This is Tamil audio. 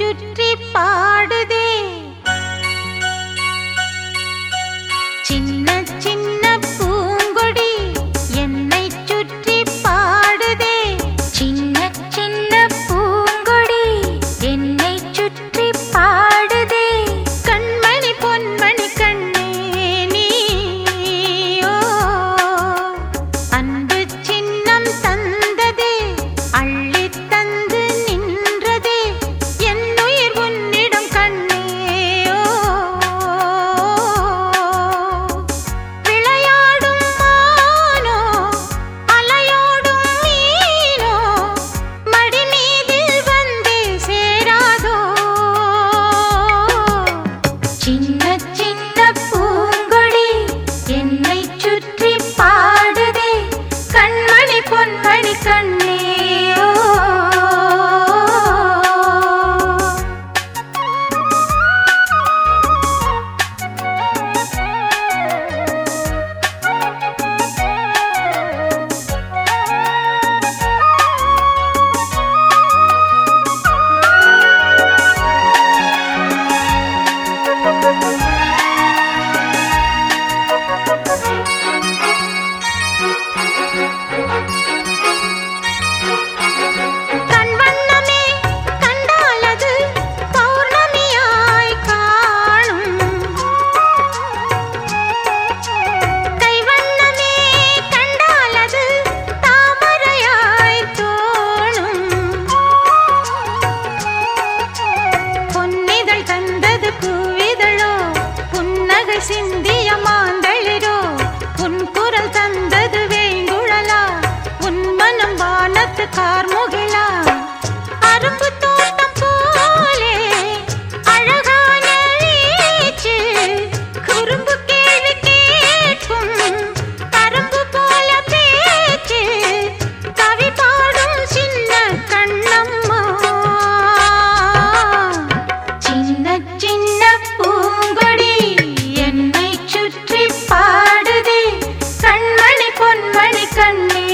சுற்றி பாடுதே சின்ன சின்ன பூங்கொடி என்னை சுற்றி பாடுதே சின்ன சின்ன பூங்கொடி என்னை சுற்றி பாடுதே கண்மணி பொன்மணி கண்ணே நீயோ அன்பு சின்னம் தந்ததே அள்ளி தந்து நின்றதே என்னுயிர் உன்னிடம் கண்ணேயோ விளையாடும் மானோ அலையோடும் மீனோ மடி மீதில் வந்தே சேராதோ சின்ன சின்ன பூங்கொடி என்னை சுற்றி பாடுதே கண்மணி பொன்மணி கண்ணேயோ கண்வண்ணமே கண்டாலது பௌர்ணமியாய் காணும் கைவண்ணமே கண்டாலது தாமரையாய் தோணும் பொன்னிதழ் தந்தது பூவிதழோ புன்னகை சிந்திய மாந்தளிரோ உன் குரல் தந்தது வேங்குழலா உன் மனம் வானத்து கார்முகிலா அரும்பு தோட்டம் போலே அழகான வீச்சு குறும்பு கேள்வி கேட்கும் கரும்பு போல பேச்சு கவி பாடும் சின்ன கண்ணம்மா சின்ன சின்ன பூங்கொடி என்னை சுற்றி பாடுதே கண்மணி பொன்மணி கண்ணே